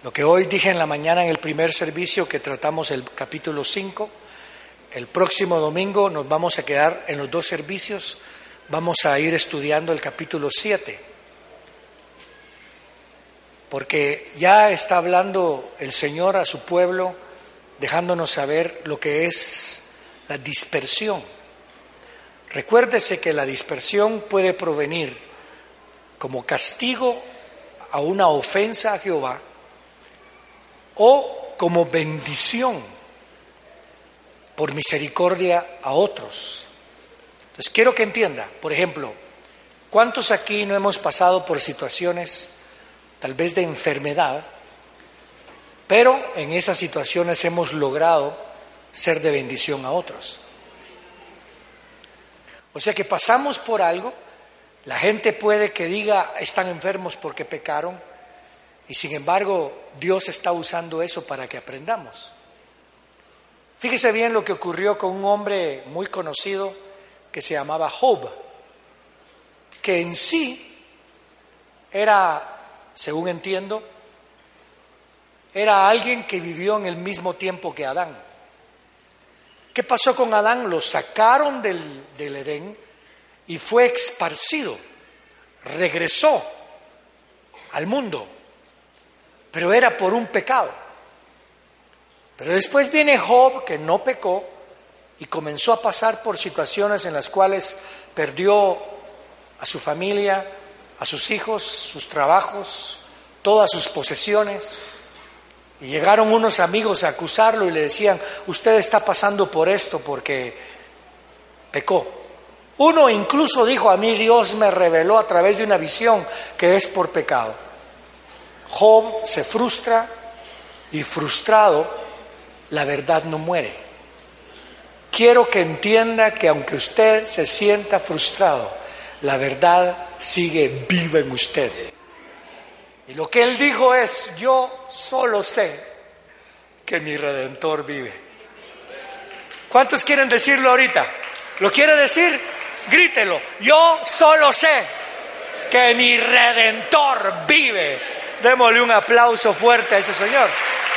Lo que hoy dije en la mañana en el primer servicio, que tratamos el capítulo 5, el próximo domingo nos vamos a quedar en los 2 servicios, vamos a ir estudiando el capítulo 7, porque ya está hablando el Señor a su pueblo, dejándonos saber lo que es la dispersión. Recuérdese que la dispersión puede provenir como castigo a una ofensa a Jehová o como bendición por misericordia a otros. Entonces quiero que entienda, por ejemplo, ¿cuántos aquí no hemos pasado por situaciones tal vez de enfermedad, pero en esas situaciones hemos logrado ser de bendición a otros? O sea que pasamos por algo, la gente puede que diga están enfermos porque pecaron, y sin embargo Dios está usando eso para que aprendamos. Fíjese bien lo que ocurrió con un hombre muy conocido que se llamaba Job, que en sí era, según entiendo, era alguien que vivió en el mismo tiempo que Adán. ¿Qué pasó con Adán? Lo sacaron del Edén y fue esparcido, regresó al mundo, pero era por un pecado. Pero después viene Job, que no pecó, y comenzó a pasar por situaciones en las cuales perdió a su familia, a sus hijos, sus trabajos, todas sus posesiones. Y llegaron unos amigos a acusarlo y le decían, usted está pasando por esto porque pecó. Uno incluso dijo, a mí Dios me reveló a través de una visión que es por pecado. Job se frustra y frustrado, la verdad no muere. Quiero que entienda que aunque usted se sienta frustrado, la verdad sigue viva en usted. Y lo que él dijo es, yo solo sé que mi Redentor vive. ¿Cuántos quieren decirlo ahorita? ¿Lo quiere decir? Grítelo. Yo solo sé que mi Redentor vive. Démosle un aplauso fuerte a ese Señor.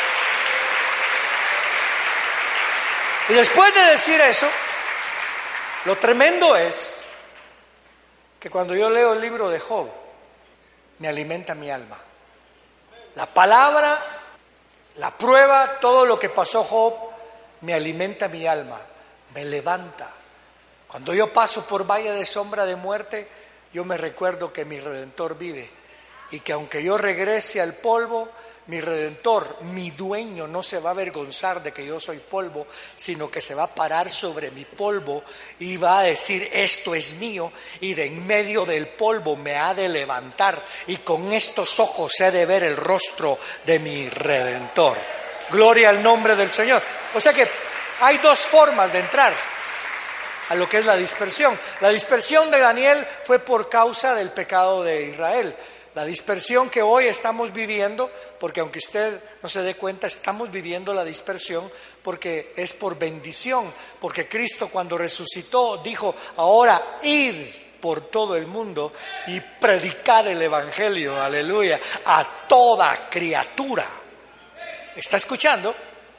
Y después de decir eso, lo tremendo es que cuando yo leo el libro de Job, me alimenta mi alma. La palabra, la prueba, todo lo que pasó Job, me alimenta mi alma, me levanta. Cuando yo paso por valle de sombra de muerte, yo me recuerdo que mi Redentor vive y que aunque yo regrese al polvo, mi Redentor, mi dueño, no se va a avergonzar de que yo soy polvo, sino que se va a parar sobre mi polvo y va a decir, esto es mío, y de en medio del polvo me ha de levantar, y con estos ojos he de ver el rostro de mi Redentor. Gloria al nombre del Señor. O sea que hay 2 formas de entrar a lo que es la dispersión. La dispersión de Daniel fue por causa del pecado de Israel. La dispersión que hoy estamos viviendo, porque aunque usted no se dé cuenta, estamos viviendo la dispersión porque es por bendición, porque Cristo cuando resucitó dijo, ahora id por todo el mundo y predicar el Evangelio, aleluya, a toda criatura. ¿Está escuchando?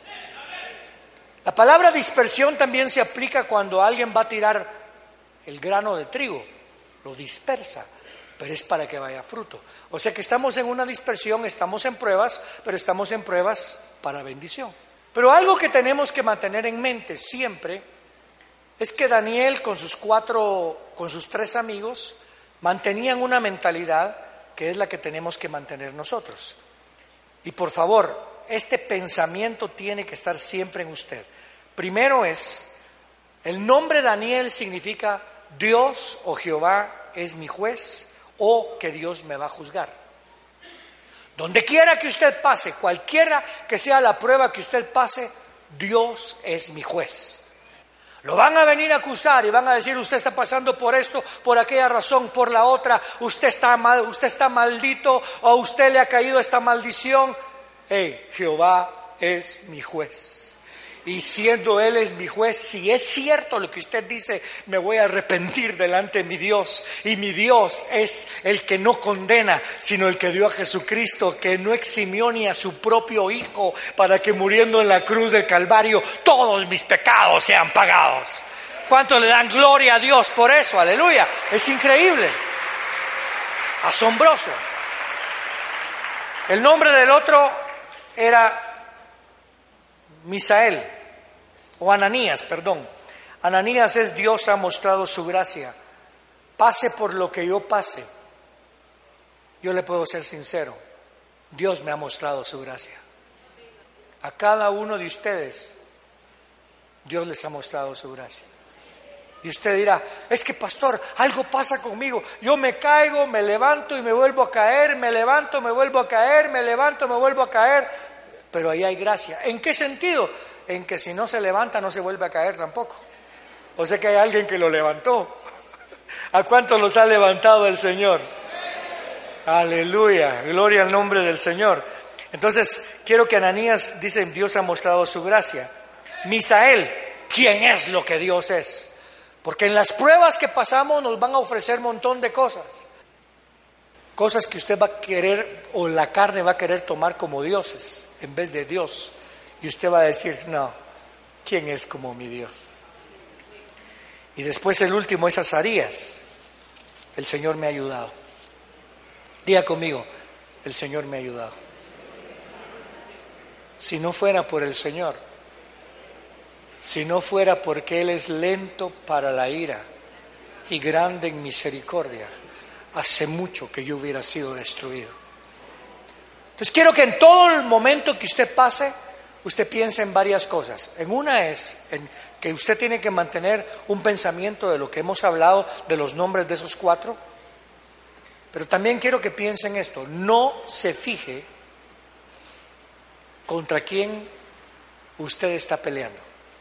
La palabra dispersión también se aplica cuando alguien va a tirar el grano de trigo, lo dispersa, pero es para que vaya fruto. O sea que estamos en una dispersión, estamos en pruebas, pero estamos en pruebas para bendición. Pero algo que tenemos que mantener en mente siempre es que Daniel con sus 3 amigos mantenían una mentalidad que es la que tenemos que mantener nosotros. Y por favor, este pensamiento tiene que estar siempre en usted. Primero el nombre Daniel significa Dios o Jehová es mi juez, o que Dios me va a juzgar. Donde quiera que usted pase, cualquiera que sea la prueba que usted pase, Dios es mi juez. Lo van a venir a acusar y van a decir, usted está pasando por esto, por aquella razón, por la otra, usted está mal, usted está maldito, o a usted le ha caído esta maldición. Jehová es mi juez. Y siendo Él es mi juez, si es cierto lo que usted dice, me voy a arrepentir delante de mi Dios. Y mi Dios es el que no condena, sino el que dio a Jesucristo, que no eximió ni a su propio Hijo, para que muriendo en la cruz del Calvario, todos mis pecados sean pagados. ¿Cuánto le dan gloria a Dios por eso? Aleluya. Es increíble. Asombroso. El nombre del otro era Misael, o Ananías, perdón. Ananías es Dios ha mostrado su gracia. Pase por lo que yo pase, yo le puedo ser sincero, Dios me ha mostrado su gracia. A cada uno de ustedes, Dios les ha mostrado su gracia. Y usted dirá, es que pastor, algo pasa conmigo, yo me caigo, me levanto y me vuelvo a caer, me levanto, me vuelvo a caer, me levanto, me vuelvo a caer. Pero ahí hay gracia. ¿En qué sentido? En que si no se levanta no se vuelve a caer tampoco. O sea que hay alguien que lo levantó. ¿A cuántos los ha levantado el Señor? Aleluya, gloria al nombre del Señor. Entonces quiero que Ananías dice, Dios ha mostrado su gracia. Misael, ¿quién es lo que Dios es? Porque en las pruebas que pasamos nos van a ofrecer un montón de cosas. Cosas que usted va a querer, o la carne va a querer tomar como dioses en vez de Dios. Y usted va a decir, no, ¿quién es como mi Dios? Y después el último es Azarías. El Señor me ha ayudado. Diga conmigo, el Señor me ha ayudado. Si no fuera por el Señor, si no fuera porque Él es lento para la ira y grande en misericordia, hace mucho que yo hubiera sido destruido. Entonces quiero que en todo el momento que usted pase, usted piense en varias cosas. En una es en que usted tiene que mantener un pensamiento de lo que hemos hablado, de los nombres de esos 4. Pero también quiero que piense en esto. No se fije contra quién usted está peleando.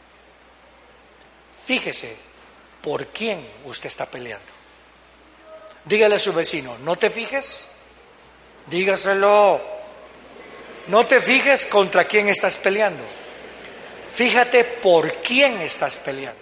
Fíjese por quién usted está peleando. Dígale a su vecino, no te fijes, dígaselo, no te fijes contra quién estás peleando, fíjate por quién estás peleando.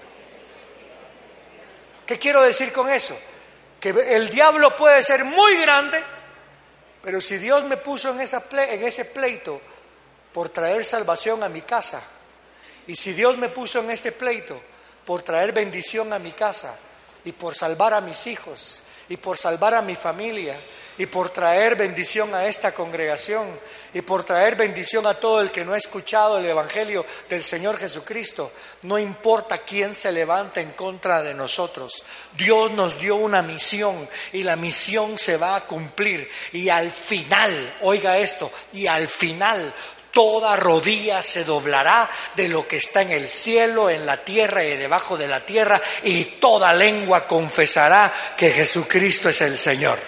¿Qué quiero decir con eso? Que el diablo puede ser muy grande, pero si Dios me puso en ese pleito por traer salvación a mi casa, y si Dios me puso en este pleito por traer bendición a mi casa, y por salvar a mis hijos, y por salvar a mi familia, y por traer bendición a esta congregación, y por traer bendición a todo el que no ha escuchado el Evangelio del Señor Jesucristo, no importa quién se levante en contra de nosotros, Dios nos dio una misión, y la misión se va a cumplir, y al final, oiga esto, y al final, toda rodilla se doblará de lo que está en el cielo, en la tierra y debajo de la tierra, y toda lengua confesará que Jesucristo es el Señor.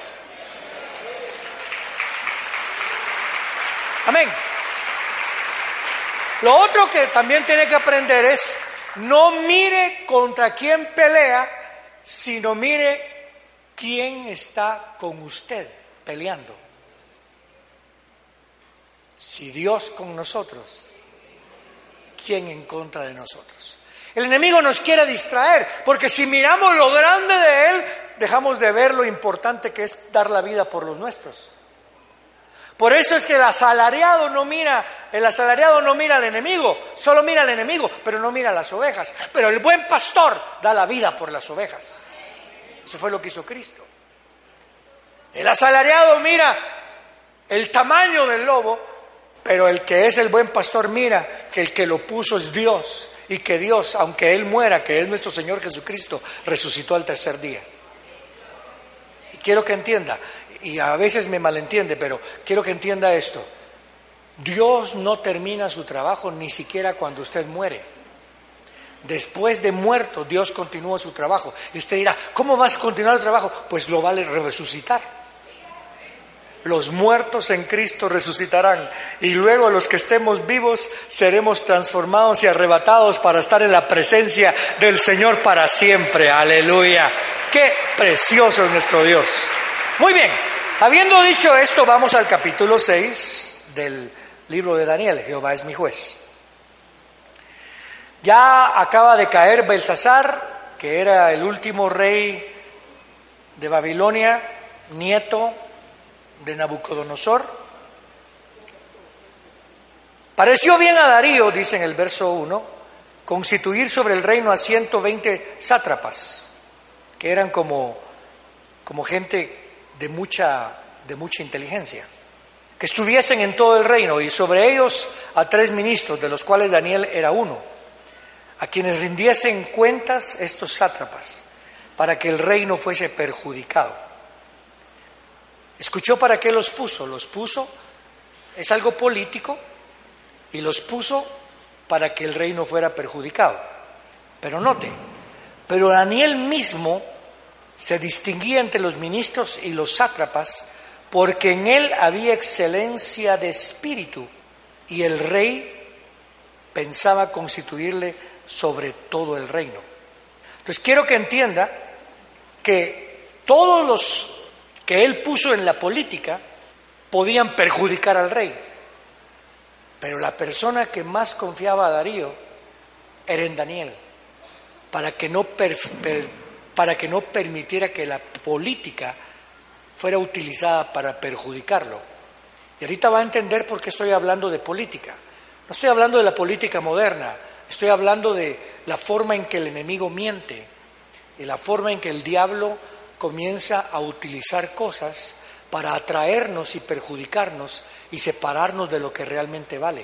Amén. Lo otro que también tiene que aprender es, no mire contra quién pelea, sino mire quién está con usted peleando. Si Dios con nosotros, ¿quién en contra de nosotros? El enemigo nos quiere distraer, porque si miramos lo grande de Él, dejamos de ver lo importante que es dar la vida por los nuestros. Por eso es que el asalariado no mira al enemigo, solo mira al enemigo, pero no mira a las ovejas. Pero el buen pastor da la vida por las ovejas. Eso fue lo que hizo Cristo. El asalariado mira el tamaño del lobo, pero el que es el buen pastor mira que el que lo puso es Dios, y que Dios, aunque Él muera, que es nuestro Señor Jesucristo, resucitó al tercer día. Y quiero que entienda, y a veces me malentiende, pero quiero que entienda esto: Dios no termina su trabajo ni siquiera cuando usted muere. Después de muerto, Dios continúa su trabajo. Y usted dirá, ¿cómo vas a continuar el trabajo? Pues lo va a resucitar. Los muertos en Cristo resucitarán, y luego los que estemos vivos seremos transformados y arrebatados para estar en la presencia del Señor para siempre. Aleluya. Qué precioso es nuestro Dios. Muy bien, habiendo dicho esto, vamos al capítulo 6 del libro de Daniel. Jehová es mi juez. Ya acaba de caer Belsasar, que era el último rey de Babilonia, nieto de Nabucodonosor. Pareció bien a Darío, dice en el verso 1, constituir sobre el reino a 120 sátrapas, que eran como gente de mucha inteligencia, que estuviesen en todo el reino, y sobre ellos a 3 ministros, de los cuales Daniel era uno, a quienes rindiesen cuentas estos sátrapas, para que el reino fuese perjudicado. ¿Escuchó para qué los puso? Los puso, es algo político, y los puso para que el reino fuera perjudicado. Pero note, pero Daniel mismo se distinguía entre los ministros y los sátrapas, porque en él había excelencia de espíritu, y el rey pensaba constituirle sobre todo el reino. Entonces quiero que entienda que todos los que él puso en la política podían perjudicar al rey, pero la persona que más confiaba a Darío era en Daniel, para que no permitiera que la política fuera utilizada para perjudicarlo. Y ahorita va a entender por qué estoy hablando de política. No estoy hablando de la política moderna, estoy hablando de la forma en que el enemigo miente y la forma en que el diablo comienza a utilizar cosas para atraernos y perjudicarnos y separarnos de lo que realmente vale.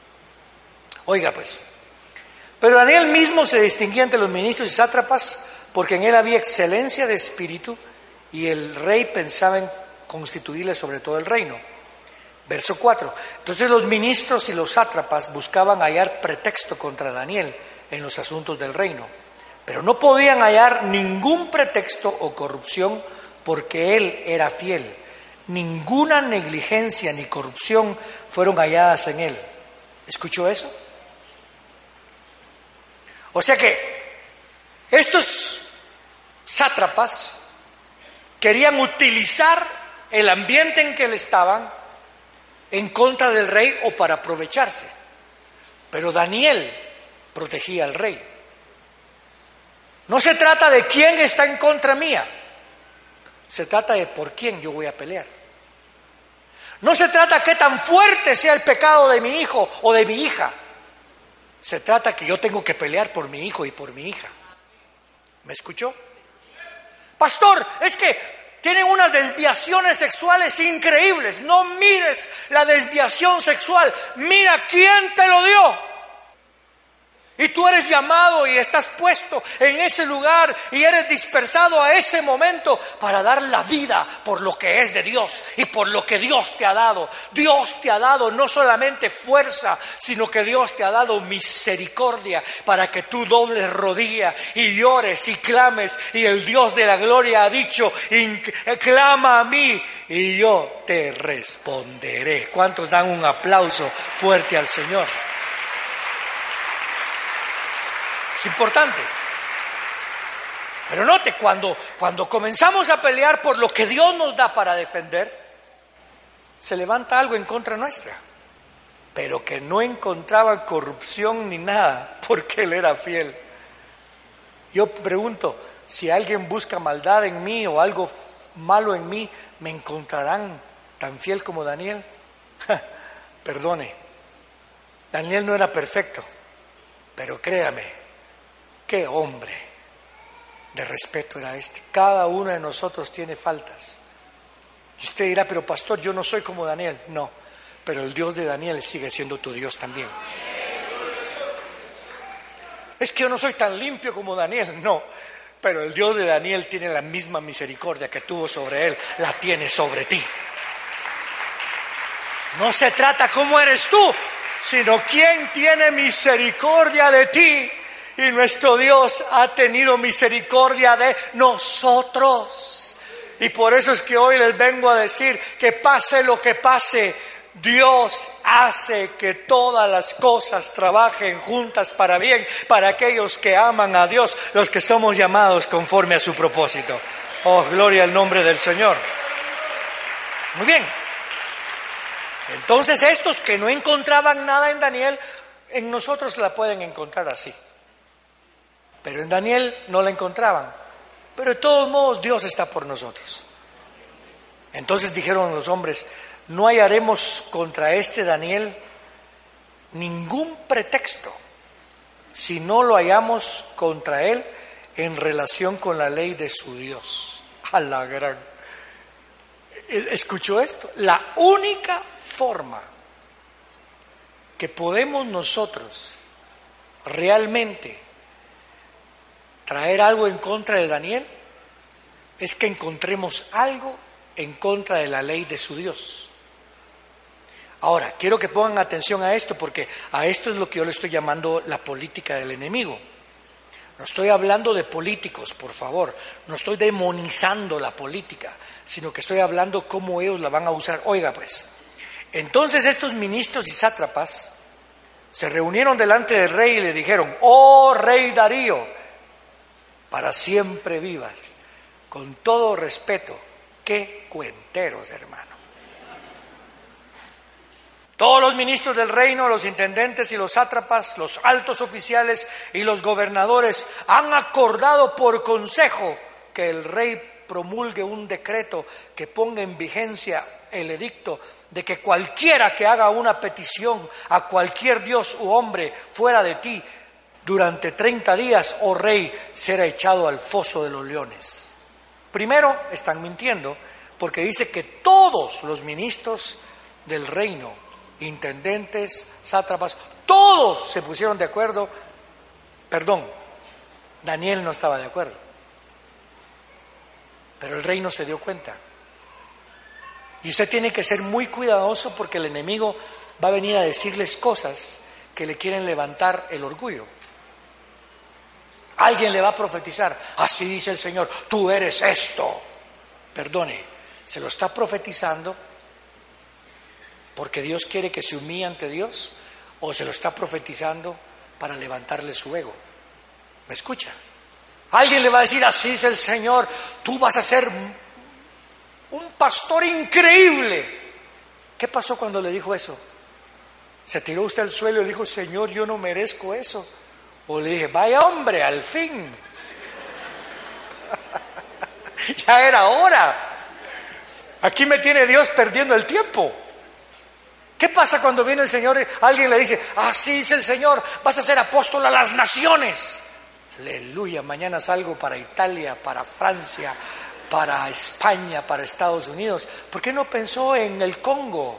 Oiga pues, pero Daniel mismo se distinguía entre los ministros y sátrapas porque en él había excelencia de espíritu y el rey pensaba en constituirle sobre todo el reino. Verso 4. Entonces los ministros y los sátrapas buscaban hallar pretexto contra Daniel en los asuntos del reino, pero no podían hallar ningún pretexto o corrupción porque él era fiel. Ninguna negligencia ni corrupción fueron halladas en él. ¿Escuchó eso? O sea que estos sátrapas querían utilizar el ambiente en que él estaban en contra del rey o para aprovecharse. Pero Daniel protegía al rey. No se trata de quién está en contra mía, se trata de por quién yo voy a pelear. No se trata qué tan fuerte sea el pecado de mi hijo o de mi hija. Se trata que yo tengo que pelear por mi hijo y por mi hija. ¿Me escuchó? Pastor, es que tienen unas desviaciones sexuales increíbles. No mires la desviación sexual, mira quién te lo dio. Y tú eres llamado y estás puesto en ese lugar y eres dispersado a ese momento para dar la vida por lo que es de Dios y por lo que Dios te ha dado. Dios te ha dado no solamente fuerza, sino que Dios te ha dado misericordia para que tú dobles rodilla y llores y clames. Y el Dios de la gloria ha dicho, clama a mí y yo te responderé. ¿Cuántos dan un aplauso fuerte al Señor? Es importante. Pero note, cuando comenzamos a pelear por lo que Dios nos da para defender, se levanta algo en contra nuestra. Pero que no encontraba corrupción ni nada, porque Él era fiel. Yo pregunto, si alguien busca maldad en mí o algo malo en mí, ¿me encontrarán tan fiel como Daniel? Perdone, Daniel no era perfecto, pero créame, qué hombre de respeto era este. Cada uno de nosotros tiene faltas. Y usted dirá, pero pastor, yo no soy como Daniel. No, pero el Dios de Daniel sigue siendo tu Dios también. Es que yo no soy tan limpio como Daniel. No, pero el Dios de Daniel tiene la misma misericordia que tuvo sobre él, la tiene sobre ti. No se trata cómo eres tú, sino quién tiene misericordia de ti. Y nuestro Dios ha tenido misericordia de nosotros. Y por eso es que hoy les vengo a decir que pase lo que pase, Dios hace que todas las cosas trabajen juntas para bien, para aquellos que aman a Dios, los que somos llamados conforme a su propósito. Oh, gloria al nombre del Señor. Muy bien. Entonces estos que no encontraban nada en Daniel, en nosotros la pueden encontrar así. pero en Daniel no la encontraban. Pero de todos modos Dios está por nosotros. Entonces dijeron los hombres: no hallaremos contra este Daniel ningún pretexto si no lo hallamos contra él en relación con la ley de su Dios. A la gran. ¿Escuchó esto? La única forma que podemos nosotros realmente traer algo en contra de Daniel es que encontremos algo en contra de la ley de su Dios. Ahora, quiero que pongan atención a esto, porque a esto es lo que yo le estoy llamando la política del enemigo. No estoy hablando de políticos, por favor, no estoy demonizando la política, sino que estoy hablando cómo ellos la van a usar. Oiga pues, entonces estos ministros y sátrapas se reunieron delante del rey y le dijeron: oh rey Darío, para siempre vivas. Con todo respeto, qué cuenteros, hermano. Todos los ministros del reino, los intendentes y los sátrapas, los altos oficiales y los gobernadores han acordado por consejo que el rey promulgue un decreto que ponga en vigencia el edicto de que cualquiera que haga una petición a cualquier dios u hombre fuera de ti durante 30 días, oh rey, será echado al foso de los leones. Primero, están mintiendo, porque dice que todos los ministros del reino, intendentes, sátrapas, todos se pusieron de acuerdo. Perdón, Daniel no estaba de acuerdo, pero el rey no se dio cuenta. Y usted tiene que ser muy cuidadoso, porque el enemigo va a venir a decirles cosas que le quieren levantar el orgullo. Alguien le va a profetizar: así dice el Señor, tú eres esto. Perdone, ¿se lo está profetizando porque Dios quiere que se humille ante Dios, o se lo está profetizando para levantarle su ego? ¿Me escucha? Alguien le va a decir: así dice el Señor, tú vas a ser un pastor increíble. ¿Qué pasó cuando le dijo eso? ¿Se tiró usted al suelo y le dijo: Señor, yo no merezco eso? O le dije: vaya hombre, al fin. Ya era hora. Aquí me tiene Dios perdiendo el tiempo. ¿Qué pasa cuando viene el Señor? Alguien le dice: así dice el Señor, vas a ser apóstol a las naciones. Aleluya, mañana salgo para Italia, para Francia, para España, para Estados Unidos. ¿Por qué no pensó en el Congo?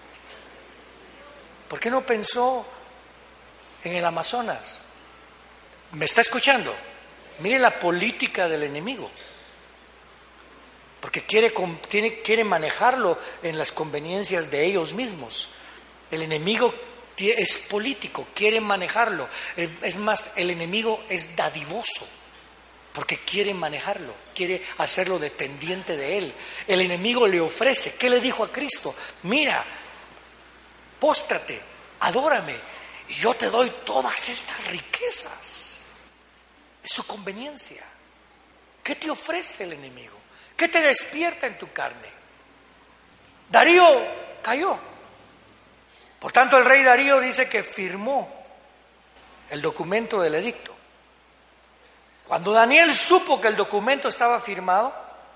¿Por qué no pensó en el Amazonas? ¿Me está escuchando? Mire la política del enemigo, porque quiere manejarlo en las conveniencias de ellos mismos. El enemigo es político, quiere manejarlo. Es más, el enemigo es dadivoso, porque quiere manejarlo, quiere hacerlo dependiente de él. El enemigo le ofrece. ¿Qué le dijo a Cristo? Mira, póstrate, adórame, y yo te doy todas estas riquezas. Es su conveniencia. ¿Qué te ofrece el enemigo? ¿Qué te despierta en tu carne? Darío cayó. Por tanto, el rey Darío dice que firmó el documento del edicto. Cuando Daniel supo que el documento estaba firmado,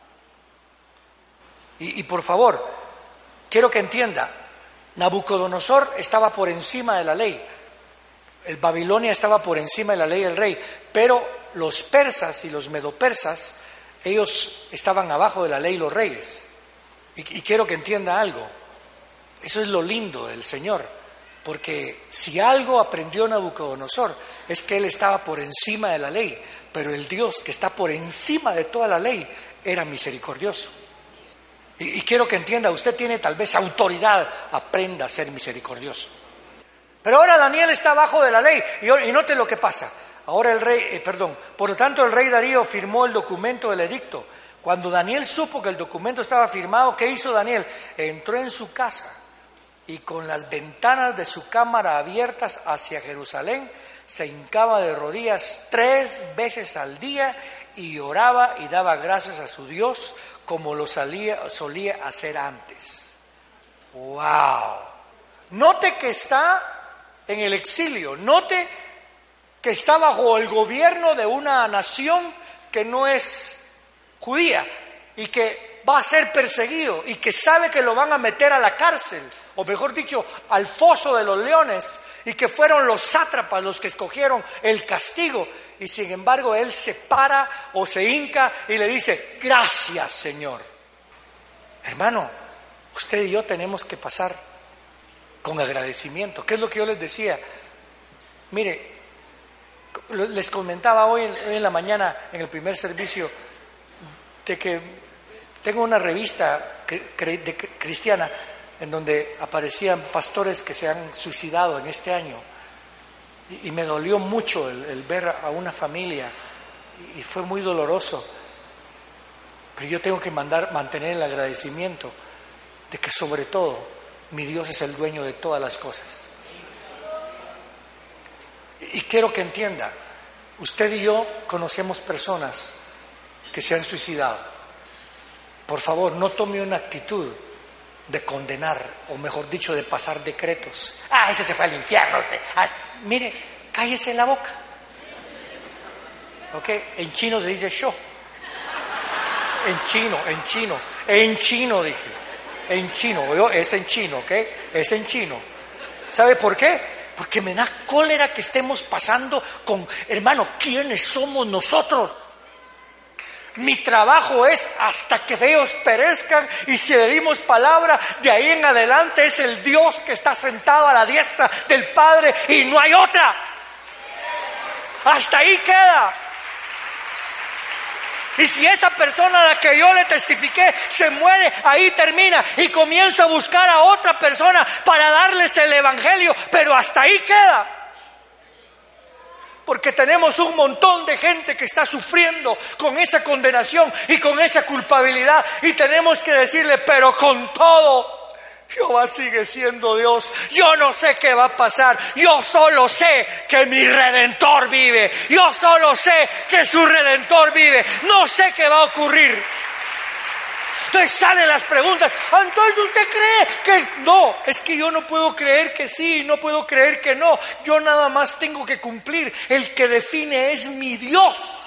y por favor, quiero que entienda, Nabucodonosor estaba por encima de la ley. El Babilonia estaba por encima de la ley del rey, pero los persas y los medopersas, ellos estaban abajo de la ley, los reyes. Y quiero que entienda algo. Eso es lo lindo del Señor, porque si algo aprendió Nabucodonosor es que él estaba por encima de la ley, pero el Dios que está por encima de toda la ley era misericordioso. Y quiero que entienda, usted tiene tal vez autoridad, aprenda a ser misericordioso. Pero ahora Daniel está abajo de la ley, y note lo que pasa. Ahora por lo tanto el rey Darío firmó el documento del edicto. Cuando Daniel supo que el documento estaba firmado, ¿qué hizo Daniel? Entró en su casa y con las ventanas de su cámara abiertas hacia Jerusalén, se hincaba de rodillas 3 veces al día y oraba y daba gracias a su Dios como lo solía hacer antes. ¡Wow! Note que está en el exilio, note que está bajo el gobierno de una nación que no es judía y que va a ser perseguido y que sabe que lo van a meter a la cárcel, o mejor dicho, al foso de los leones, y que fueron los sátrapas los que escogieron el castigo, y sin embargo él se para o se hinca y le dice: gracias, Señor. Hermano, usted y yo tenemos que pasar con agradecimiento. ¿Qué es lo que yo les decía? Mire, les comentaba hoy en la mañana en el primer servicio de que tengo una revista cristiana en donde aparecían pastores que se han suicidado en este año, y me dolió mucho el ver a una familia, y fue muy doloroso, pero yo tengo que mantener el agradecimiento de que sobre todo mi Dios es el dueño de todas las cosas. Y quiero que entienda, usted y yo conocemos personas que se han suicidado. Por favor, no tome una actitud de condenar, o mejor dicho, de pasar decretos. Ese se fue al infierno usted. Mire, cállese la boca. ¿Ok? En chino se dice yo. En chino dije. En chino, es en chino, ¿ok? Es en chino. ¿Sabe por qué? Porque me da cólera que estemos pasando con, hermano, ¿quiénes somos nosotros? Mi trabajo es hasta que ellos perezcan, y si le dimos palabra, de ahí en adelante es el Dios que está sentado a la diestra del Padre y no hay otra. Hasta ahí queda. Y si esa persona a la que yo le testifiqué se muere, ahí termina, y comienzo a buscar a otra persona para darles el evangelio, pero hasta ahí queda. Porque tenemos un montón de gente que está sufriendo con esa condenación y con esa culpabilidad, y tenemos que decirle: pero con todo, Jehová sigue siendo Dios. Yo no sé qué va a pasar, yo solo sé que mi Redentor vive, yo solo sé que su Redentor vive, no sé qué va a ocurrir. Entonces salen las preguntas: entonces usted cree que no. Es que yo no puedo creer que sí, no puedo creer que no. Yo nada más tengo que cumplir. El que define es mi Dios.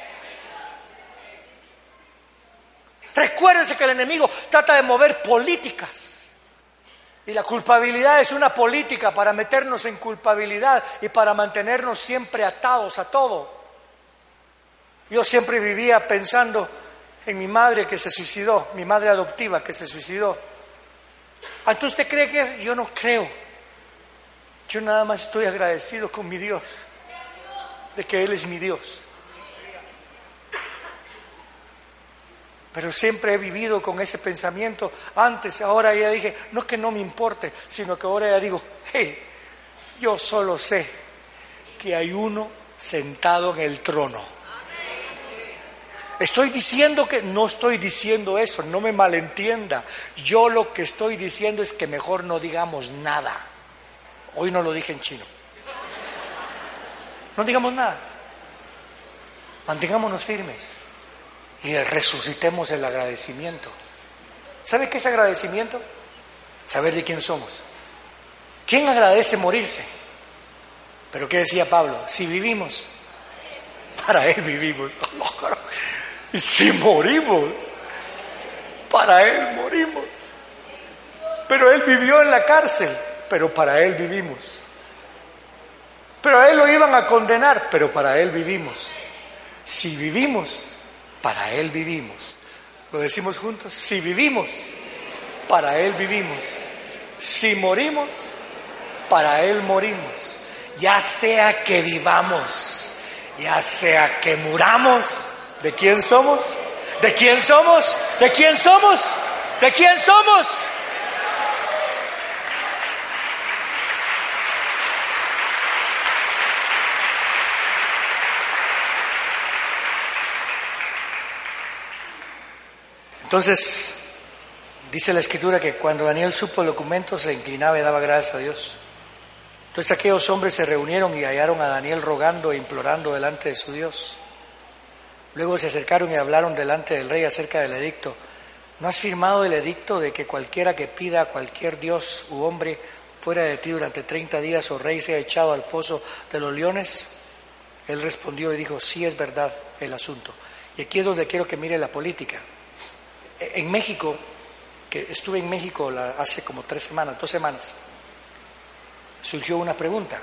Recuérdese que el enemigo trata de mover políticas, y la culpabilidad es una política para meternos en culpabilidad y para mantenernos siempre atados a todo. Yo siempre vivía pensando en mi madre que se suicidó, mi madre adoptiva que se suicidó. ¿Entonces usted cree que es? Yo no creo. Yo nada más estoy agradecido con mi Dios, de que Él es mi Dios. Pero siempre he vivido con ese pensamiento antes. Ahora ya dije, no que no me importe, sino que ahora ya digo: hey, yo solo sé que hay uno sentado en el trono. Estoy diciendo que no estoy diciendo eso, no me malentienda. Yo lo que estoy diciendo es que mejor no digamos nada. Hoy no lo dije en chino. No digamos nada. Mantengámonos firmes y resucitemos el agradecimiento. ¿Sabe qué es agradecimiento? Saber de quién somos. ¿Quién agradece morirse? Pero ¿qué decía Pablo? Si vivimos, para Él vivimos. Y si morimos, para Él morimos. Pero Él vivió en la cárcel, pero para Él vivimos. Pero a Él lo iban a condenar, pero para Él vivimos. Si vivimos, para Él vivimos. Lo decimos juntos: si vivimos, para Él vivimos. Si morimos, para Él morimos. Ya sea que vivamos, ya sea que muramos, ¿de quién somos? ¿De quién somos? ¿De quién somos? ¿De quién somos? Entonces, dice la Escritura que cuando Daniel supo el documento, se inclinaba y daba gracias a Dios. Entonces aquellos hombres se reunieron y hallaron a Daniel rogando e implorando delante de su Dios. Luego se acercaron y hablaron delante del rey acerca del edicto. ¿No has firmado el edicto de que cualquiera que pida a cualquier dios u hombre fuera de ti durante 30 días, o rey, sea echado al foso de los leones? Él respondió y dijo, sí es verdad el asunto. Y aquí es donde quiero que mire la política. En México, que estuve en México hace como 2 semanas, surgió una pregunta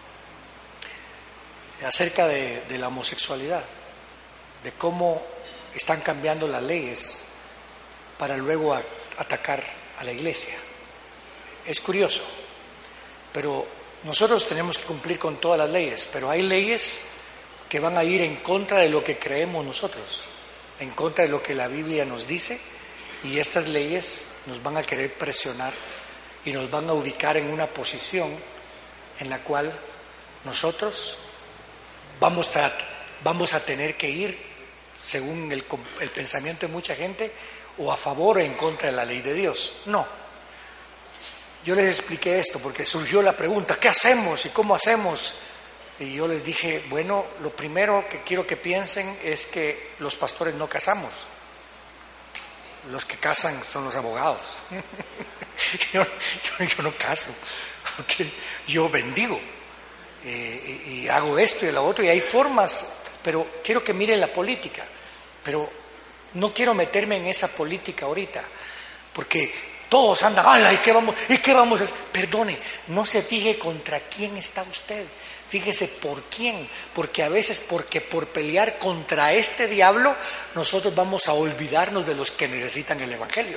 acerca de la homosexualidad, de cómo están cambiando las leyes para luego atacar a la iglesia. Es curioso, pero nosotros tenemos que cumplir con todas las leyes, pero hay leyes que van a ir en contra de lo que creemos nosotros, en contra de lo que la Biblia nos dice, y estas leyes nos van a querer presionar y nos van a ubicar en una posición en la cual nosotros vamos a tener que ir, según el pensamiento de mucha gente, o a favor o en contra de la ley de Dios. No. Yo les expliqué esto porque surgió la pregunta, ¿qué hacemos y cómo hacemos? Y yo les dije, bueno, lo primero que quiero que piensen es que los pastores no casamos. Los que casan son los abogados. Yo no caso. Okay. Yo bendigo y hago esto y lo otro, y hay formas, pero quiero que miren la política. Pero no quiero meterme en esa política ahorita, porque todos andan, ¡ala! ¿Y qué vamos a hacer? Perdone, no se fije contra quién está usted, fíjese por quién, porque a veces por pelear contra este diablo, nosotros vamos a olvidarnos de los que necesitan el evangelio.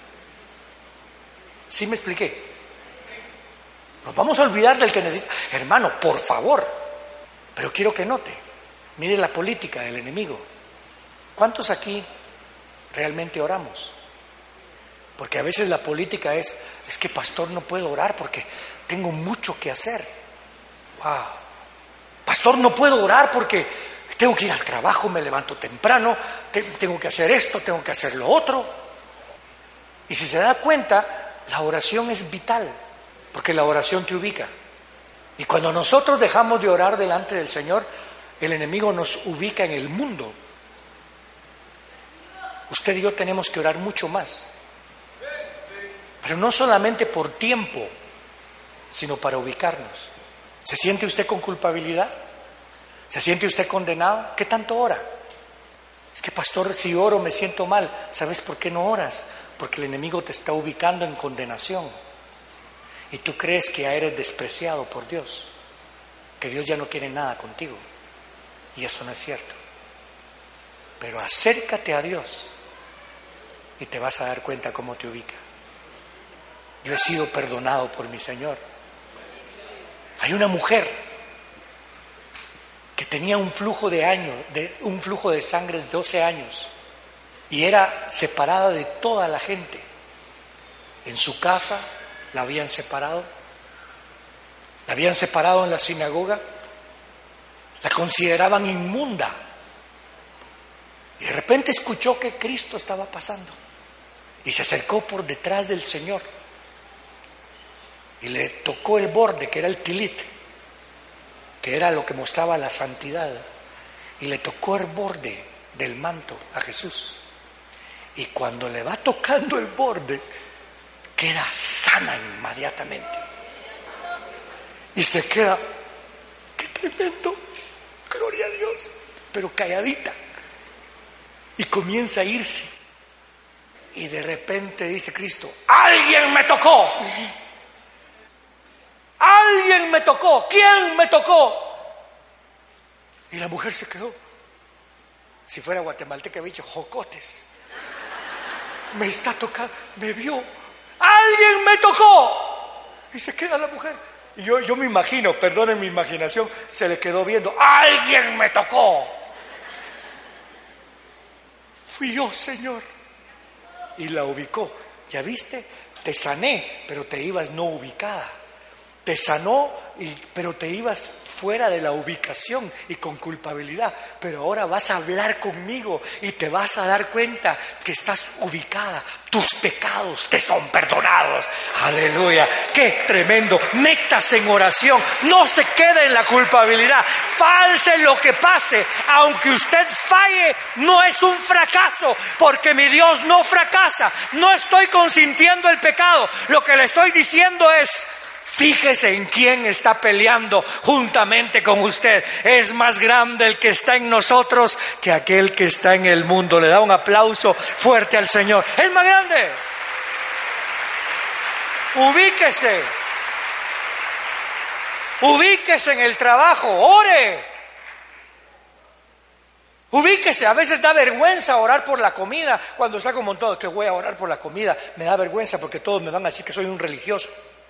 ¿Sí me expliqué? Nos vamos a olvidar del que necesita. Hermano, por favor, pero quiero que note, mire la política del enemigo. ¿Cuántos aquí realmente oramos? Porque a veces la política es que pastor, no puedo orar porque tengo mucho que hacer. Wow. Pastor, no puedo orar porque tengo que ir al trabajo, me levanto temprano, tengo que hacer esto, tengo que hacer lo otro. Y si se da cuenta, la oración es vital, porque la oración te ubica. Y cuando nosotros dejamos de orar delante del Señor, el enemigo nos ubica en el mundo. Usted y yo tenemos que orar mucho más. Pero no solamente por tiempo, sino para ubicarnos. ¿Se siente usted con culpabilidad? ¿Se siente usted condenado? ¿Qué tanto ora? Es que pastor, si oro me siento mal. ¿Sabes por qué no oras? Porque el enemigo te está ubicando en condenación. Y tú crees que ya eres despreciado por Dios, que Dios ya no quiere nada contigo. Y eso no es cierto. Pero acércate a Dios y te vas a dar cuenta cómo te ubica. Yo he sido perdonado por mi Señor. Hay una mujer que tenía un flujo de sangre de 12 años y era separada de toda la gente. En su casa la habían separado en la sinagoga, la consideraban inmunda. Y de repente escuchó que Cristo estaba pasando y se acercó por detrás del Señor y le tocó el borde, que era el tilit, que era lo que mostraba la santidad, y le tocó el borde del manto a Jesús. Y cuando le va tocando el borde, queda sana inmediatamente y se queda, qué tremendo, gloria a Dios, pero calladita, y comienza a irse. Y de repente dice Cristo, ¡alguien me tocó! ¡Alguien me tocó! ¿Quién me tocó? Y la mujer se quedó. Si fuera guatemalteca había dicho, jocotes. Me está tocando, me vio. ¡Alguien me tocó! Y se queda la mujer. Y yo me imagino, perdonen mi imaginación, se le quedó viendo. ¡Alguien me tocó! Fui yo, Señor. Y la ubicó. ¿Ya viste? Te sané, pero te ibas no ubicada. Te sanó, pero te ibas fuera de la ubicación y con culpabilidad. Pero ahora vas a hablar conmigo y te vas a dar cuenta que estás ubicada. Tus pecados te son perdonados. Aleluya. ¡Qué tremendo! Métase en oración. No se quede en la culpabilidad. Pase lo que pase. Aunque usted falle, no es un fracaso. Porque mi Dios no fracasa. No estoy consintiendo el pecado. Lo que le estoy diciendo es: Fíjese en quién está peleando juntamente con usted. Es más grande el que está en nosotros que aquel que está en el mundo. Le da un aplauso fuerte al Señor. Es más grande. Ubíquese. Ubíquese en el trabajo. Ore. Ubíquese. A veces da vergüenza orar por la comida. Cuando saco un montón que voy a orar por la comida, me da vergüenza porque todos me van a decir que soy un religioso.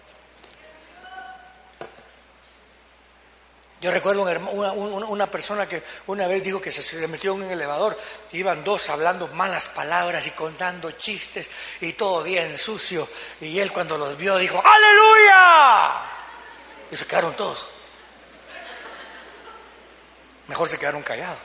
Yo recuerdo una persona que una vez dijo que se metió en un elevador, iban dos hablando malas palabras y contando chistes y todo bien sucio, y él cuando los vio dijo ¡Aleluya! Y se quedaron todos. Mejor se quedaron callados.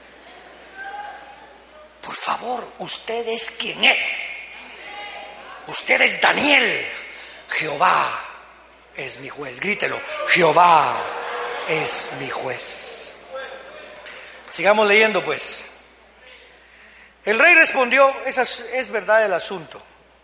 Por favor, usted es quien es. Usted es Daniel. Jehová es mi juez. Grítelo, Jehová es mi juez. Sigamos leyendo pues. El rey respondió, es verdad el asunto,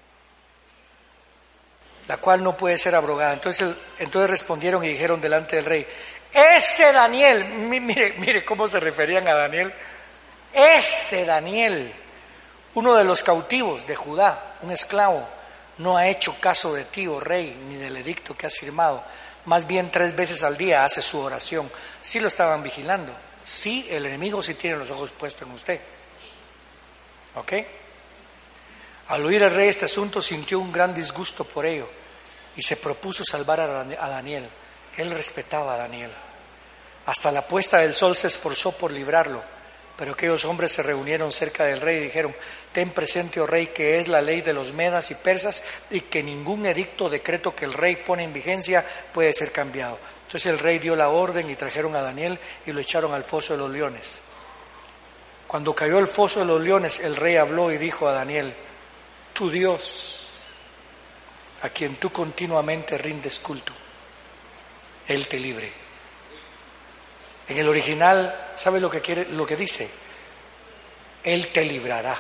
la cual no puede ser abrogada. Entonces respondieron y dijeron delante del rey, ese Daniel, mire cómo se referían a Daniel, ese Daniel, uno de los cautivos de Judá, un esclavo, no ha hecho caso de ti, oh rey, ni del edicto que has firmado. Más bien 3 veces al día hace su oración. Sí lo estaban vigilando. Sí, el enemigo sí tiene los ojos puestos en usted. ¿Ok? Al oír el rey este asunto sintió un gran disgusto por ello y se propuso salvar a Daniel. Él respetaba a Daniel. Hasta la puesta del sol se esforzó por librarlo. Pero aquellos hombres se reunieron cerca del rey y dijeron, ten presente, oh rey, que es la ley de los medas y persas y que ningún edicto o decreto que el rey pone en vigencia puede ser cambiado. Entonces el rey dio la orden y trajeron a Daniel y lo echaron al foso de los leones. Cuando cayó el foso de los leones, el rey habló y dijo a Daniel, tu Dios, a quien tú continuamente rindes culto, Él te libre. En el original, ¿sabe lo que dice? Él te librará.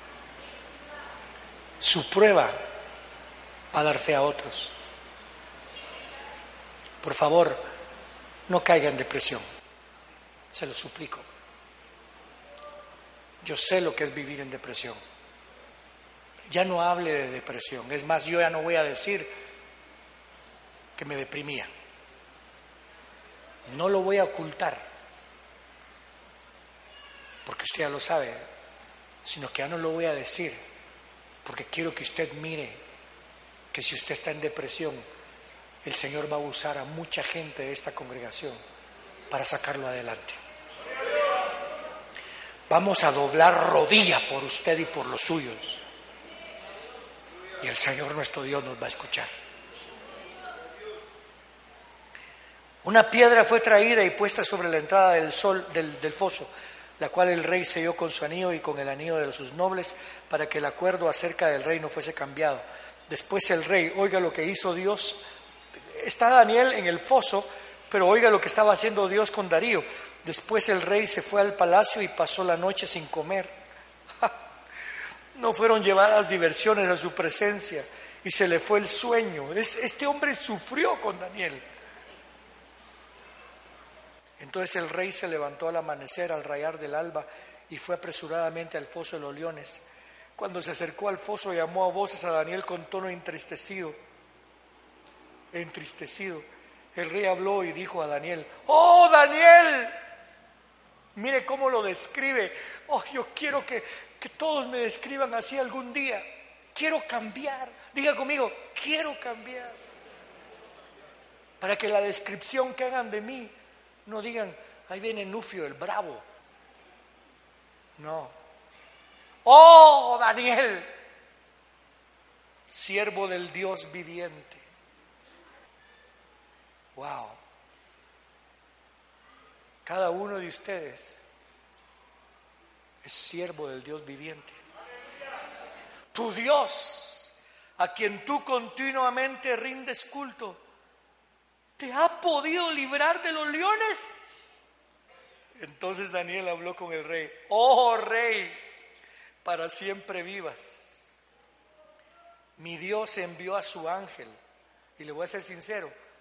Su prueba va a dar fe a otros. Por favor, no caiga en depresión. Se lo suplico. Yo sé lo que es vivir en depresión. Ya no hable de depresión. Es más, yo ya no voy a decir que me deprimía. No lo voy a ocultar, porque usted ya lo sabe, sino que ya no lo voy a decir, porque quiero que usted mire que si usted está en depresión, el Señor va a usar a mucha gente de esta congregación para sacarlo adelante. Vamos a doblar rodilla por usted y por los suyos, y el Señor nuestro Dios nos va a escuchar. Una piedra fue traída y puesta sobre la entrada del foso, la cual el rey selló con su anillo y con el anillo de sus nobles, para que el acuerdo acerca del rey no fuese cambiado. Después el rey, oiga lo que hizo Dios. Está Daniel en el foso, pero oiga lo que estaba haciendo Dios con Darío. Después el rey se fue al palacio y pasó la noche sin comer. No fueron llevadas diversiones a su presencia y se le fue el sueño. Este hombre sufrió con Daniel. Entonces el rey se levantó al amanecer, al rayar del alba, y fue apresuradamente al foso de los leones. Cuando se acercó al foso, llamó a voces a Daniel con tono entristecido. El rey habló y dijo a Daniel, ¡oh, Daniel! Mire cómo lo describe. Oh, yo quiero que todos me describan así algún día. Quiero cambiar. Diga conmigo, quiero cambiar. Para que la descripción que hagan de mí no digan, ahí viene Nufio el bravo. No. Oh, Daniel, siervo del Dios viviente. Wow. Cada uno de ustedes es siervo del Dios viviente. Tu Dios, a quien tú continuamente rindes culto, ¿te ha podido librar de los leones? Entonces Daniel habló con el rey. Oh rey, para siempre vivas. Mi Dios envió a su ángel, y le voy a ser sincero,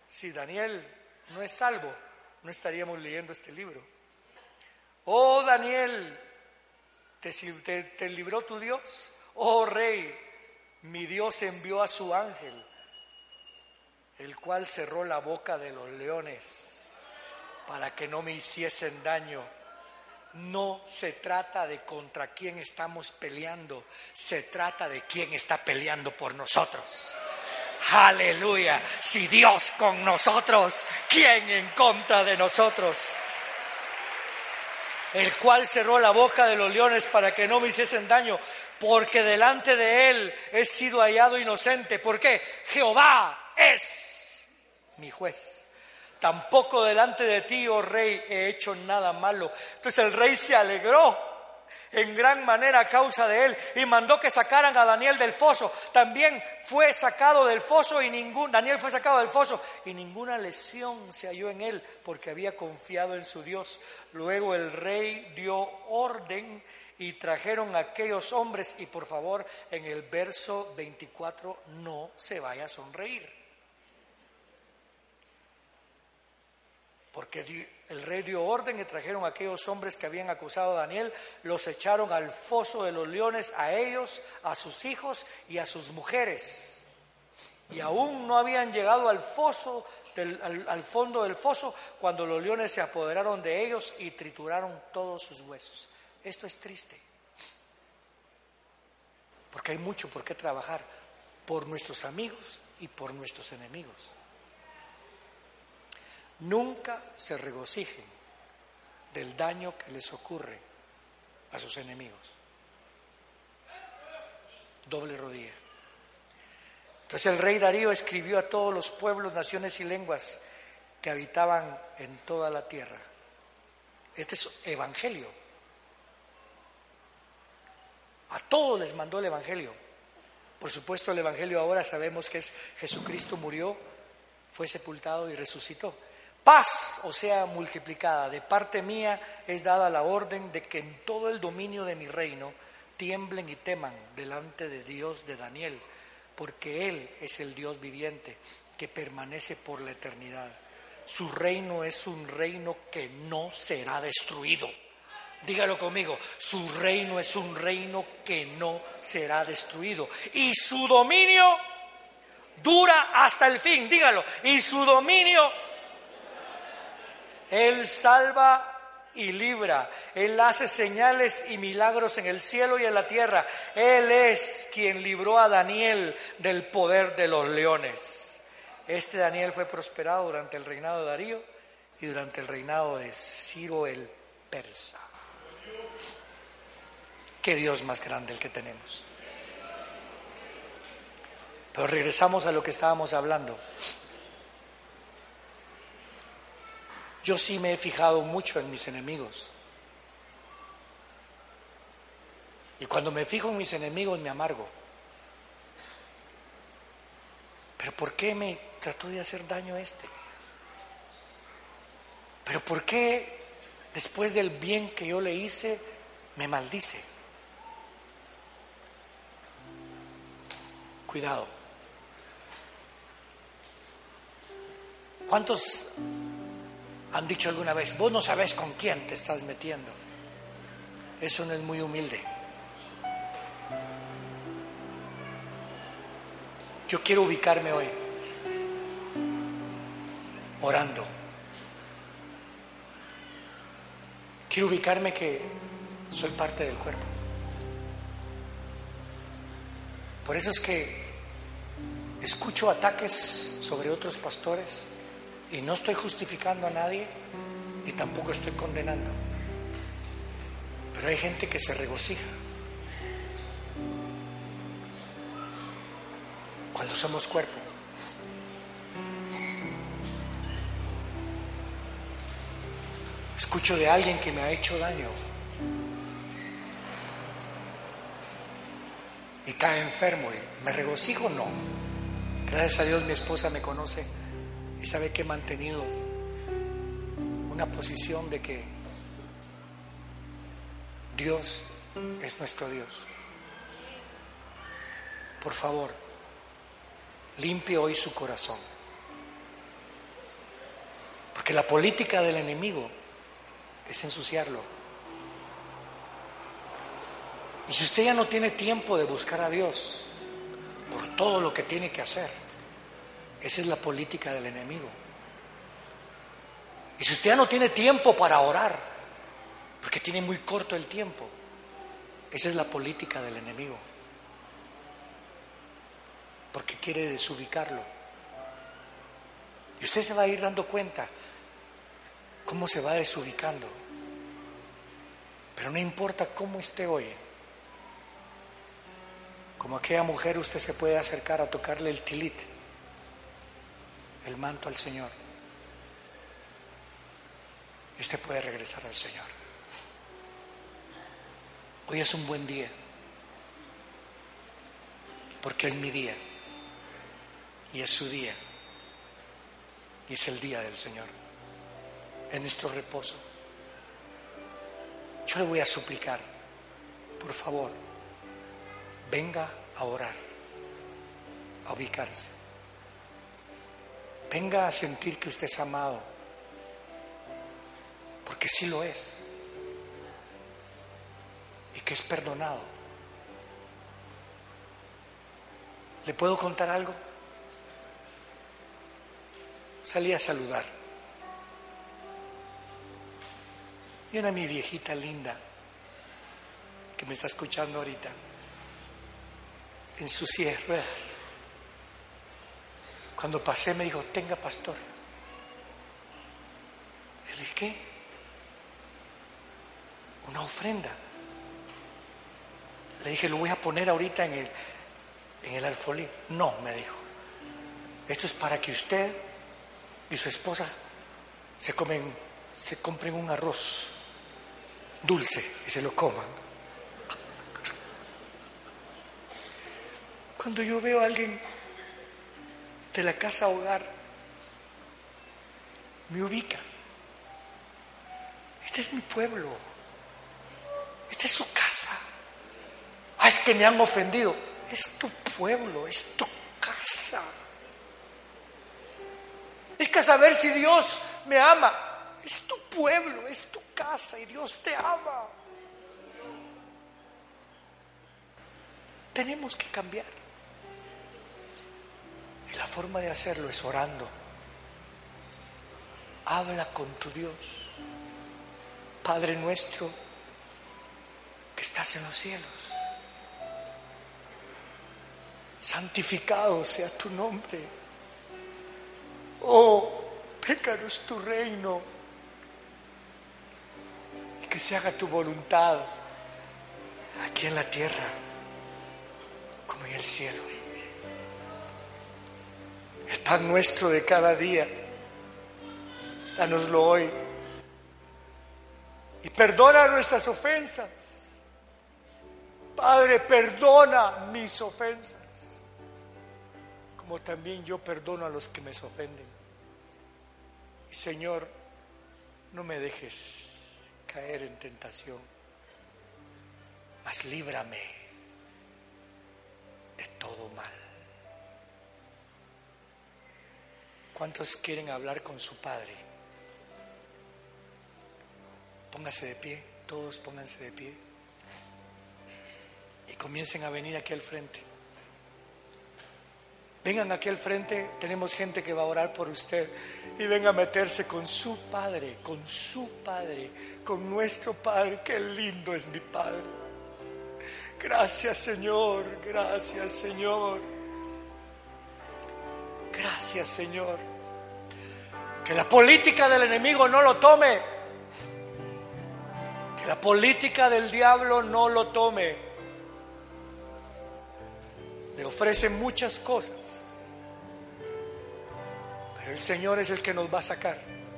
Si Daniel no es salvo, no estaríamos leyendo este libro. Oh Daniel, ¿te libró tu Dios? Oh rey, mi Dios envió a su ángel, el cual cerró la boca de los leones para que no me hiciesen daño. No se trata de contra quién estamos peleando, se trata de quién está peleando por nosotros. Aleluya. Si Dios con nosotros, ¿quién en contra de nosotros? El cual cerró la boca de los leones para que no me hiciesen daño, porque delante de él he sido hallado inocente. ¿Por qué? Jehová es mi juez. Tampoco delante de ti, oh rey, he hecho nada malo. Entonces el rey se alegró en gran manera a causa de él y mandó que sacaran a Daniel del foso. También fue sacado del foso Daniel fue sacado del foso y ninguna lesión se halló en él porque había confiado en su Dios. Luego el rey dio orden y trajeron a aquellos hombres, y por favor en el verso 24 no se vaya a sonreír. Porque el rey dio orden y trajeron a aquellos hombres que habían acusado a Daniel, los echaron al foso de los leones, a ellos, a sus hijos y a sus mujeres. Y aún no habían llegado al foso, al fondo del foso, cuando los leones se apoderaron de ellos y trituraron todos sus huesos. Esto es triste, porque hay mucho por qué trabajar por nuestros amigos y por nuestros enemigos. Nunca se regocijen del daño que les ocurre a sus enemigos. Doble rodilla. Entonces el rey Darío escribió a todos los pueblos, naciones y lenguas que habitaban en toda la tierra. Este es evangelio. A todos les mandó el evangelio. Por supuesto, el evangelio ahora sabemos que es Jesucristo murió, fue sepultado y resucitó. Paz, o sea, multiplicada, de parte mía es dada la orden de que en todo el dominio de mi reino tiemblen y teman delante de Dios de Daniel, porque Él es el Dios viviente que permanece por la eternidad. Su reino es un reino que no será destruido. Dígalo conmigo, su reino es un reino que no será destruido. Y su dominio dura hasta el fin, dígalo, y su dominio. Él salva y libra, Él hace señales y milagros en el cielo y en la tierra. Él es quien libró a Daniel del poder de los leones. Este Daniel fue prosperado durante el reinado de Darío y durante el reinado de Ciro el persa. Qué Dios más grande el que tenemos. Pero regresamos a lo que estábamos hablando. Yo sí me he fijado mucho en mis enemigos. Y cuando me fijo en mis enemigos me amargo. ¿Pero por qué me trató de hacer daño este? ¿Pero por qué después del bien que yo le hice me maldice? Cuidado. ¿Cuántos han dicho alguna vez, vos no sabes con quién te estás metiendo? Eso no es muy humilde. Yo quiero ubicarme hoy orando. Quiero ubicarme que soy parte del cuerpo. Por eso es que escucho ataques sobre otros pastores y no estoy justificando a nadie ni tampoco estoy condenando. Pero hay gente que se regocija cuando somos cuerpo. Escucho de alguien que me ha hecho daño y cae enfermo y me regocijo, no. Gracias a Dios mi esposa me conoce y sabe que he mantenido una posición de que Dios es nuestro Dios. Por favor, limpie hoy su corazón. Porque la política del enemigo es ensuciarlo. Y si usted ya no tiene tiempo de buscar a Dios por todo lo que tiene que hacer, esa es la política del enemigo. Y si usted ya no tiene tiempo para orar, porque tiene muy corto el tiempo, esa es la política del enemigo. Porque quiere desubicarlo. Y usted se va a ir dando cuenta cómo se va desubicando. Pero no importa cómo esté hoy. Como aquella mujer, usted se puede acercar a tocarle el tilit, el manto al Señor. Y usted puede regresar al Señor. Hoy es un buen día. Porque es mi día. Y es su día. Y es el día del Señor. Es nuestro reposo. Yo le voy a suplicar, por favor, venga a orar, a ubicarse. Venga a sentir que usted es amado, porque sí lo es, y que es perdonado. ¿Le puedo contar algo? Salí a saludar. Y una mi viejita linda, que me está escuchando ahorita, en su silla de ruedas. Cuando pasé me dijo, tenga pastor. Y le dije, ¿qué? Una ofrenda. Le dije, lo voy a poner ahorita en el alfolí. No, me dijo, esto es para que usted y su esposa se compren un arroz dulce y se lo coman. Cuando yo veo a alguien de la casa hogar, me ubica. Este es mi pueblo. Esta es su casa. Ah, es que me han ofendido. Es tu pueblo, es tu casa. Es que saber si Dios me ama. Es tu pueblo, es tu casa y Dios te ama. Tenemos que cambiar. Y la forma de hacerlo es orando. Habla con tu Dios. Padre nuestro que estás en los cielos, santificado sea tu nombre. Oh, pécanos tu reino. Y que se haga tu voluntad aquí en la tierra como en el cielo. El pan nuestro de cada día, dánoslo hoy. Y perdona nuestras ofensas. Padre, perdona mis ofensas, como también yo perdono a los que me ofenden. Y Señor, no me dejes caer en tentación, mas líbrame de todo mal. ¿Cuántos quieren hablar con su Padre? Póngase de pie, todos pónganse de pie y comiencen a venir aquí al frente. Vengan aquí al frente, tenemos gente que va a orar por usted y venga a meterse con su Padre, con nuestro Padre. Qué lindo es mi Padre. Gracias, Señor, gracias, Señor. Gracias, Señor. Que la política del enemigo no lo tome. Que la política del diablo no lo tome. Le ofrecen muchas cosas, pero el Señor es el que nos va a sacar.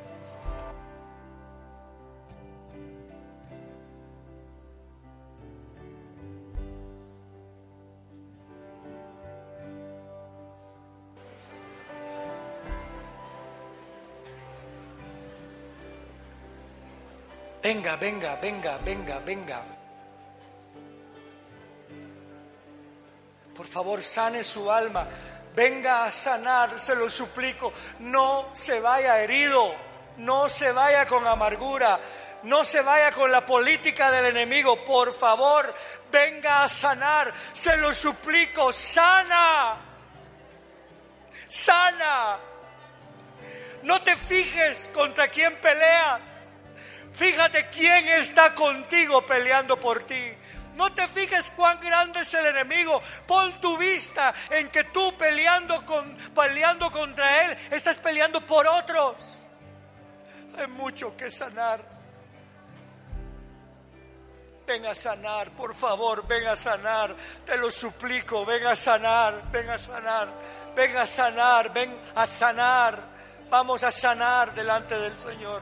Venga, venga, venga, venga, venga. Por favor, sane su alma. Venga a sanar, se lo suplico. No se vaya herido. No se vaya con amargura, no se vaya con la política del enemigo. Por favor, venga a sanar, se lo suplico, sana. Sana. No te fijes contra quién peleas. Fíjate quién está contigo peleando por ti. No te fijes cuán grande es el enemigo. Pon tu vista en que tú peleando contra él, estás peleando por otros. Hay mucho que sanar. Ven a sanar, por favor, ven a sanar. Te lo suplico, ven a sanar, ven a sanar. Ven a sanar, ven a sanar. Vamos a sanar delante del Señor.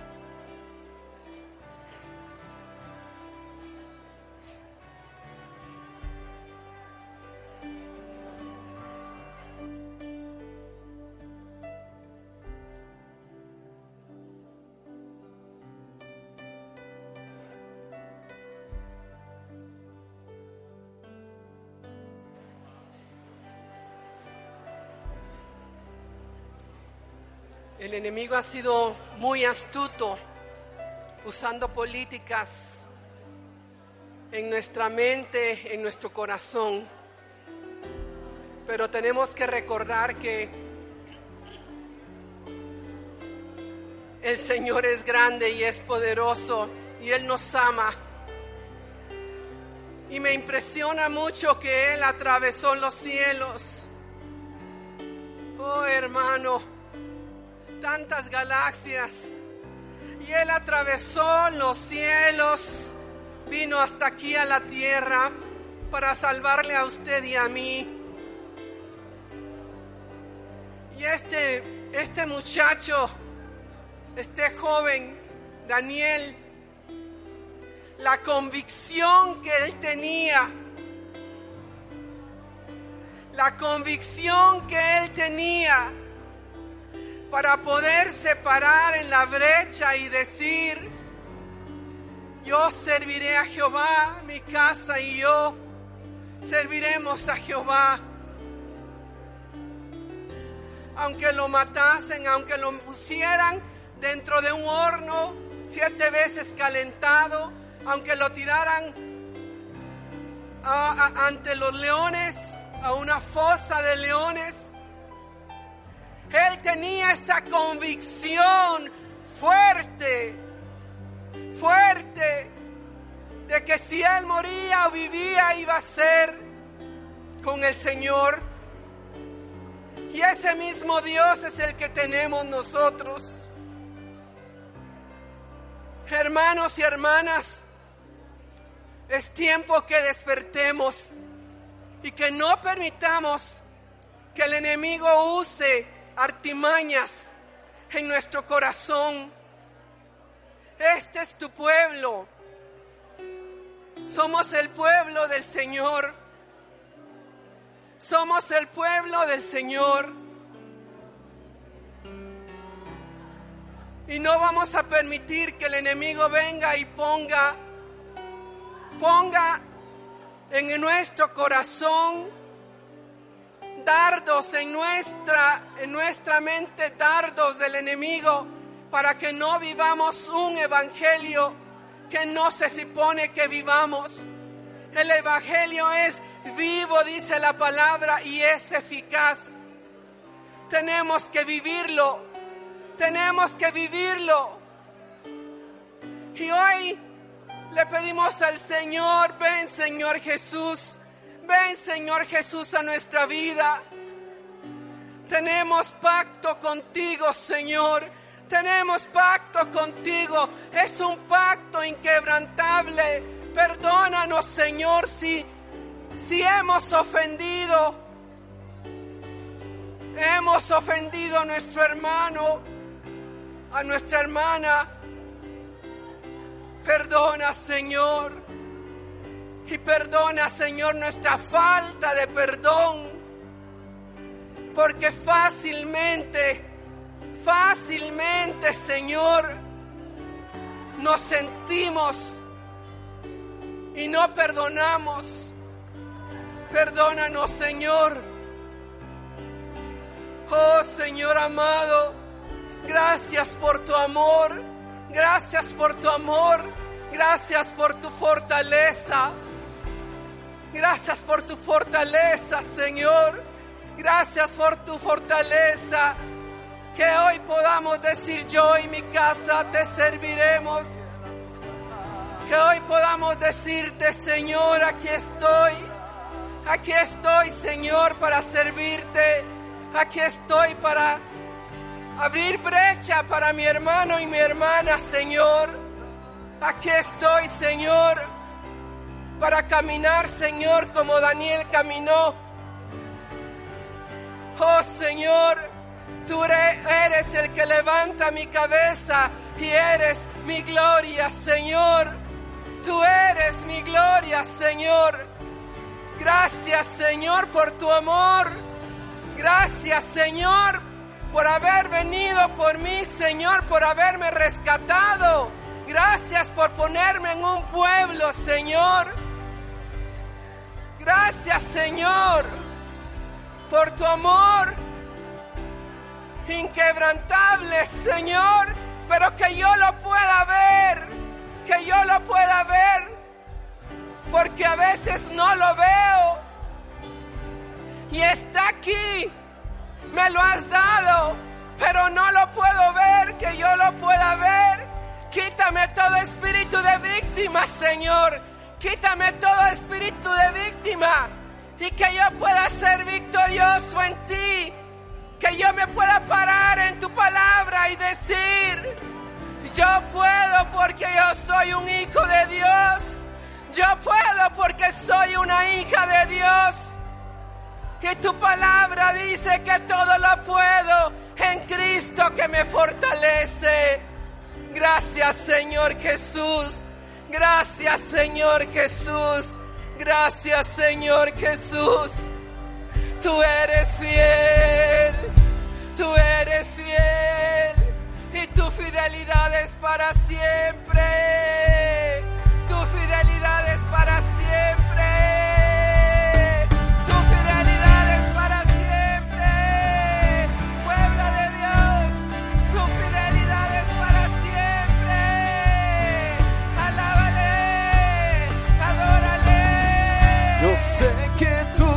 El enemigo ha sido muy astuto, usando políticas en nuestra mente, en nuestro corazón. Pero tenemos que recordar que el Señor es grande y es poderoso y Él nos ama. Y me impresiona mucho que Él atravesó los cielos. Oh, hermano, tantas galaxias, y Él atravesó los cielos, vino hasta aquí a la tierra para salvarle a usted y a mí. Y este muchacho, este joven Daniel, la convicción que él tenía, para poder separar en la brecha y decir: yo serviré a Jehová, mi casa y yo serviremos a Jehová. Aunque lo matasen, aunque lo pusieran dentro de un horno 7 veces calentado, aunque lo tiraran ante los leones, a una fosa de leones, Él tenía esa convicción fuerte, de que si Él moría o vivía, iba a ser con el Señor. Y ese mismo Dios es el que tenemos nosotros. Hermanos y hermanas, es tiempo que despertemos y que no permitamos que el enemigo use artimañas en nuestro corazón. Este es tu pueblo. Somos el pueblo del Señor. Somos el pueblo del Señor. Y no vamos a permitir que el enemigo venga y ponga en nuestro corazón dardos, en nuestra mente dardos del enemigo, para que no vivamos un evangelio que no se supone que vivamos. El evangelio es vivo, dice la palabra, y es eficaz. Tenemos que vivirlo. Y hoy le pedimos al Señor: ven, Señor Jesús. Ven, Señor Jesús, a nuestra vida. Tenemos pacto contigo, Señor. Tenemos pacto contigo. Es un pacto inquebrantable. Perdónanos, Señor, si hemos ofendido. Hemos ofendido a nuestro hermano, a nuestra hermana. Perdona, Señor. Y perdona, Señor, nuestra falta de perdón. Porque fácilmente, Señor, nos sentimos y no perdonamos. Perdónanos, Señor. Oh, Señor amado, gracias Gracias por tu amor, gracias por tu amor, gracias por tu fortaleza. Gracias por tu fortaleza, Señor. Gracias por tu fortaleza. Que hoy podamos decir: yo y mi casa te serviremos. Que hoy podamos decirte: Señor, aquí estoy. Aquí estoy, Señor, para servirte. Aquí estoy para abrir brecha para mi hermano y mi hermana, Señor. Aquí estoy, Señor, para caminar, Señor, como Daniel caminó. Oh, Señor, tú eres el que levanta mi cabeza y eres mi gloria, Señor. Tú eres mi gloria, Señor. Gracias, Señor, por tu amor. Gracias, Señor, por haber venido por mí, Señor, por haberme rescatado. Gracias por ponerme en un pueblo, Señor. Gracias, Señor, por tu amor inquebrantable, Señor, pero que yo lo pueda ver, que yo lo pueda ver, porque a veces no lo veo. Y está aquí, me lo has dado, pero no lo puedo ver, que yo lo pueda ver. Quítame todo espíritu de víctima, Señor. Quítame todo espíritu de víctima y que yo pueda ser victorioso en ti. Que yo me pueda parar en tu palabra y decir: yo puedo porque yo soy un hijo de Dios. Yo puedo porque soy una hija de Dios. Y tu palabra dice que todo lo puedo en Cristo que me fortalece. Gracias, Señor Jesús. Gracias, Señor Jesús. Gracias, Señor Jesús. Tú eres fiel. Tú eres fiel. Y tu fidelidad es para siempre. Tu fidelidad es para siempre. Tu fidelidad es para siempre. Pueblo de Dios, su fidelidad es para siempre. Alábale, adórale. Yo sé que tú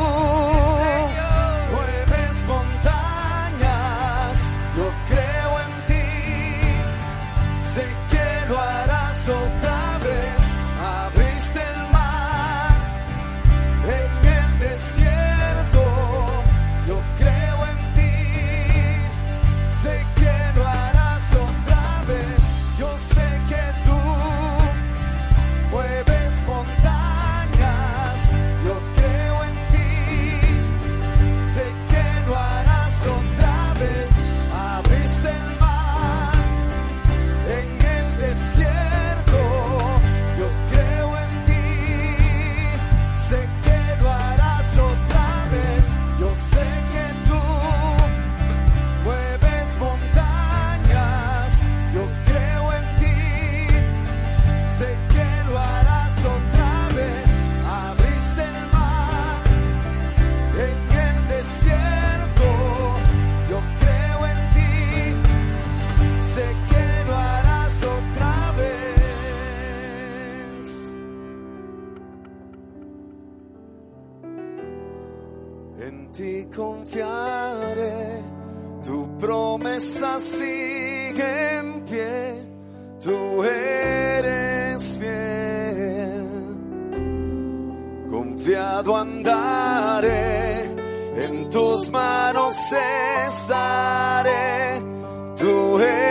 mueves montañas, yo creo en ti, sé que lo harás otra vez. Abriste el mar en el desierto, yo creo en ti, sé que lo harás otra vez. Yo sé que tú mueves montañas, yo creo en ti, sé que lo harás otra vez. Abriste el mar en el desierto, yo creo en ti, sé que lo harás otra vez. Yo sé que tú mueves montañas, yo creo en ti, sé que lo harás otra vez. Abriste el mar en el desierto, yo creo en ti, sé que lo harás otra vez. En ti confiaré, tu promesa sigue en pie, tú eres fiel. Confiado andaré, en tus manos estaré, tú eres